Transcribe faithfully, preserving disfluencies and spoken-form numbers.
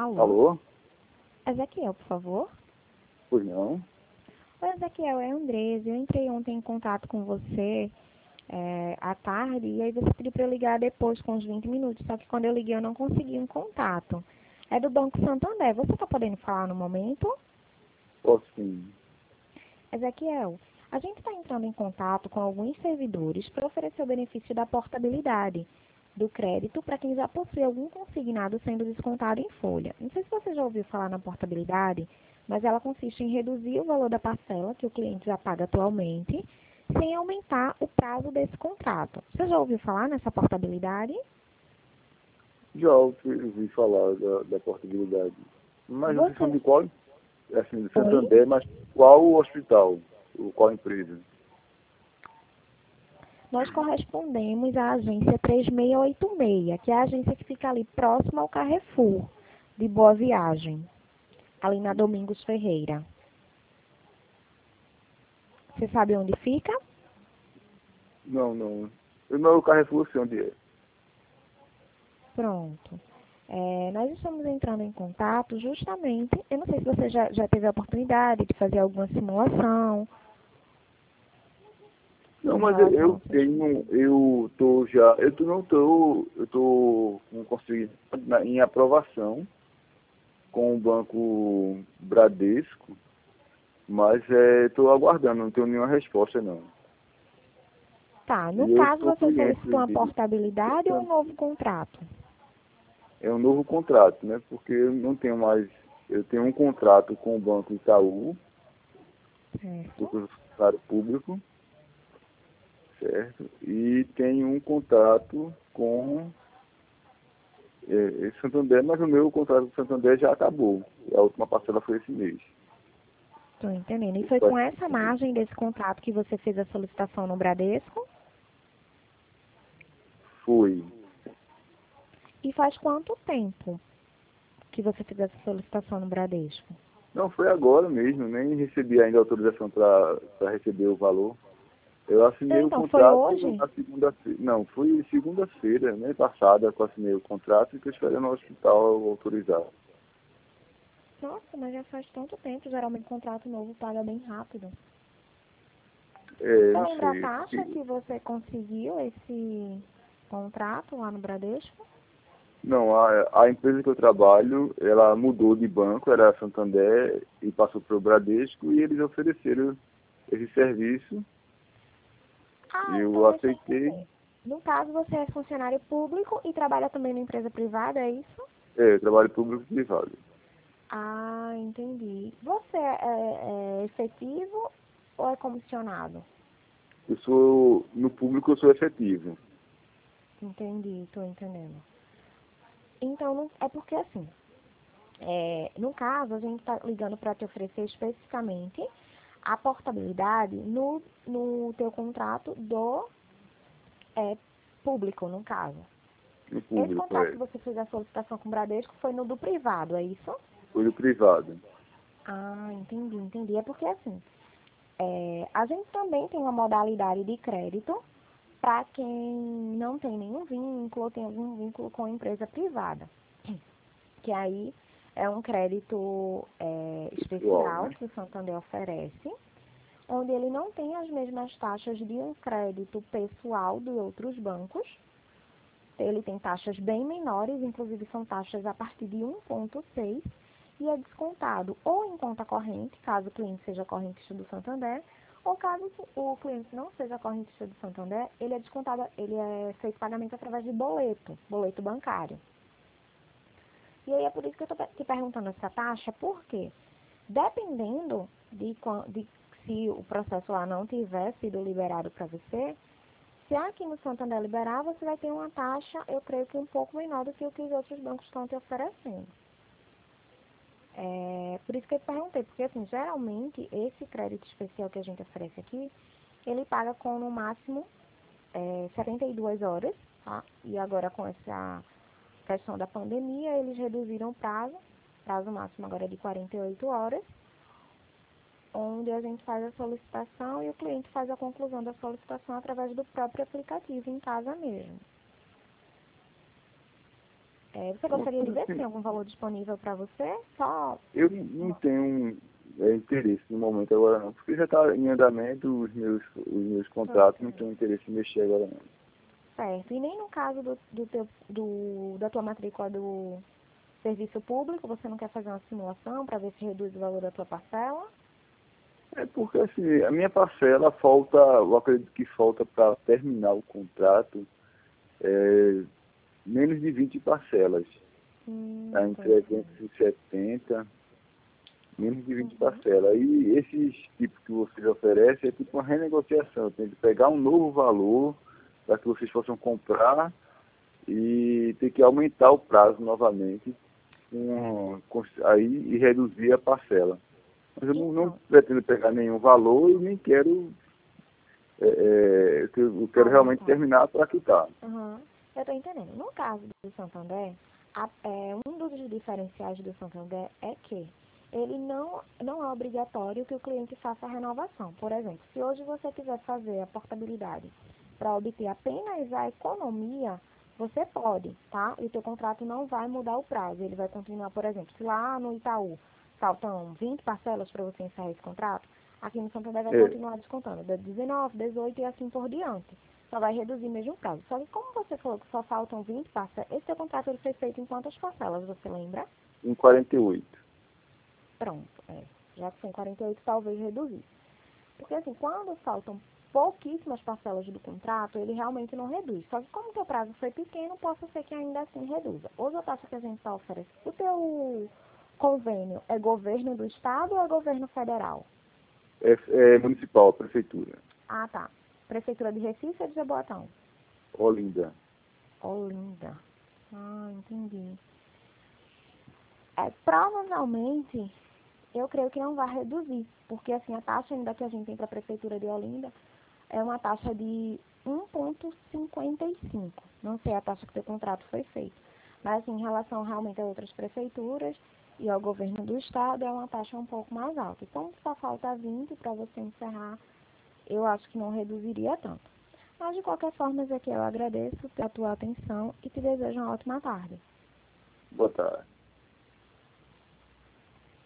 Alô? Alô? Ezequiel, por favor. Pois não? Oi, Ezequiel, é a Andresa. Eu entrei ontem em contato com você é, à tarde e aí você pediu para eu ligar depois com uns vinte minutos, só que quando eu liguei eu não consegui um contato. É do Banco Santander. Você está podendo falar no momento? Posso sim. Ezequiel, a gente está entrando em contato com alguns servidores para oferecer o benefício da portabilidade do crédito para quem já possui algum consignado sendo descontado em folha. Não sei se você já ouviu falar na portabilidade, mas ela consiste em reduzir o valor da parcela que o cliente já paga atualmente, sem aumentar o prazo desse contrato. Você já ouviu falar nessa portabilidade? Já ouvi, ouvi falar da, da portabilidade. Mas vocês são Você... de qual? Assim, de Oi? Santander, mas qual hospital? Ou qual empresa? Nós correspondemos à agência três seis oito seis, que é a agência que fica ali próxima ao Carrefour, de Boa Viagem, ali na Domingos Ferreira. Você sabe onde fica? Não, não. Eu não, o Carrefour, sei onde é. Pronto. É, nós estamos entrando em contato justamente, eu não sei se você já, já teve a oportunidade de fazer alguma simulação Não, em mas eu, relação eu aos seus... tenho, eu tô já, eu tô, não tô, eu tô com consegui- na- em aprovação com o Banco Bradesco, mas estou aguardando, não tenho nenhuma resposta não. Tá, no E eu caso sou você cliente solicitou uma dele. portabilidade ou um novo contrato? É um novo contrato, né? Porque eu não tenho mais. Eu tenho um contrato com o Banco Itaú, Certo. porque eu sou funcionário público, certo? E tenho um contrato com é, esse Santander, mas o meu contrato com o Santander já acabou. A última parcela foi esse mês. Estou entendendo. E foi com essa margem desse contrato que você fez a solicitação no Bradesco? Foi. E faz quanto tempo que você fez essa solicitação no Bradesco? Não, foi agora mesmo, nem recebi ainda autorização para receber o valor. Eu assinei o Então, foi contrato hoje? na segunda-feira. Não, foi segunda-feira, né? Passada que eu assinei o contrato e estou esperando o hospital autorizar. Nossa, mas já faz tanto tempo. Geralmente, contrato novo paga bem rápido. É, Você não lembra a sei. taxa porque- que você conseguiu esse contrato lá no Bradesco? Não, a, a empresa que eu trabalho, ela mudou de banco, era a Santander e passou para o Bradesco e eles ofereceram esse serviço. Ah, então Eu deixa eu aceitei. entender. No caso, você é funcionário público e trabalha também na empresa privada, é isso? É, trabalho público e privado. Ah, entendi. Você é, é efetivo ou é comissionado? Eu sou, no público eu sou efetivo. Entendi, estou entendendo. Então, não- é porque assim, é, no caso, a gente está ligando para te oferecer especificamente a portabilidade no, no teu contrato do é, público, no caso. No Esse público, contrato é. que você fez a solicitação com o Bradesco foi no do privado, é isso? Foi no privado. Ah, entendi, entendi. É porque assim, é, a gente também tem uma modalidade de crédito para quem não tem nenhum vínculo ou tem algum vínculo com empresa privada. Que aí é um crédito é, Pessoal, especial né? que o Santander oferece, onde ele não tem as mesmas taxas de um crédito pessoal de outros bancos. Ele tem taxas bem menores, inclusive são taxas a partir de um vírgula seis e é descontado ou em conta corrente, caso o cliente seja correntista do Santander, ou caso o cliente não seja correntista do Santander, ele é descontado, ele é feito pagamento através de boleto, boleto bancário. E aí é por isso que eu estou te perguntando essa taxa, porque dependendo de, de se o processo lá não tiver sido liberado para você, se aqui no Santander liberar, você vai ter uma taxa, eu creio que um pouco menor do que o que os outros bancos estão te oferecendo. É, por isso que eu te perguntei, porque assim, geralmente esse crédito especial que a gente oferece aqui, ele paga com no máximo é, setenta e duas horas, tá? E agora com essa questão da pandemia, eles reduziram o prazo, prazo máximo agora é de quarenta e oito horas, onde a gente faz a solicitação e o cliente faz a conclusão da solicitação através do próprio aplicativo em casa mesmo. É, você gostaria de ver se tem algum valor disponível para você? Só... Eu não tenho é, interesse no momento agora não, porque já está em andamento os meus, os meus contratos, não tenho interesse em mexer agora não. Certo. E nem no caso do, do teu, do, da tua matrícula do serviço público, você não quer fazer uma simulação para ver se reduz o valor da tua parcela? É porque assim, a minha parcela falta, eu acredito que falta para terminar o contrato é, menos de vinte parcelas. Hum, Está em entendi. trezentos e setenta, menos de vinte Uhum. parcelas. E esses tipos que vocês oferecem é tipo uma renegociação. Tem que pegar um novo valor para que vocês possam comprar e ter que aumentar o prazo novamente com, com, aí, e reduzir a parcela. Mas eu não, não Então, pretendo pegar nenhum valor e nem quero, é, é, eu quero realmente aumentar. terminar para quitar. Uhum. Eu estou entendendo. No caso do Santander, a, é, um dos diferenciais do Santander é que ele não, não é obrigatório que o cliente faça a renovação. Por exemplo, se hoje você quiser fazer a portabilidade para obter apenas a economia, você pode, tá? E o teu contrato não vai mudar o prazo. Ele vai continuar, por exemplo, se lá no Itaú faltam vinte parcelas para você encerrar esse contrato, aqui no Santander vai É, continuar descontando da dezenove, dezoito e assim por diante. Só vai reduzir mesmo o prazo. Só que como você falou que só faltam vinte parcelas, esse seu contrato ele foi feito em quantas parcelas, você lembra? em quarenta e oito. Pronto, é. Já que são quarenta e oito, talvez reduzir. Porque assim, quando faltam pouquíssimas parcelas do contrato, ele realmente não reduz. Só que como o teu prazo foi pequeno, possa ser que ainda assim reduza. Outra taxa que a gente só oferece. O teu convênio é governo do estado ou é governo federal? É, é municipal, prefeitura. Ah, tá. Prefeitura de Recife ou de Jaboatão? Olinda. Olinda. Ah, entendi. É, provavelmente, eu creio que não vai reduzir, porque assim, a taxa ainda que a gente tem para a Prefeitura de Olinda é uma taxa de um vírgula cinquenta e cinco. Não sei a taxa que o seu contrato foi feito. Mas assim, em relação realmente a outras prefeituras e ao governo do estado, é uma taxa um pouco mais alta. E como só falta vinte para você encerrar, eu acho que não reduziria tanto. Mas de qualquer forma, Ezequiel, eu agradeço a tua atenção e te desejo uma ótima tarde. Boa tarde.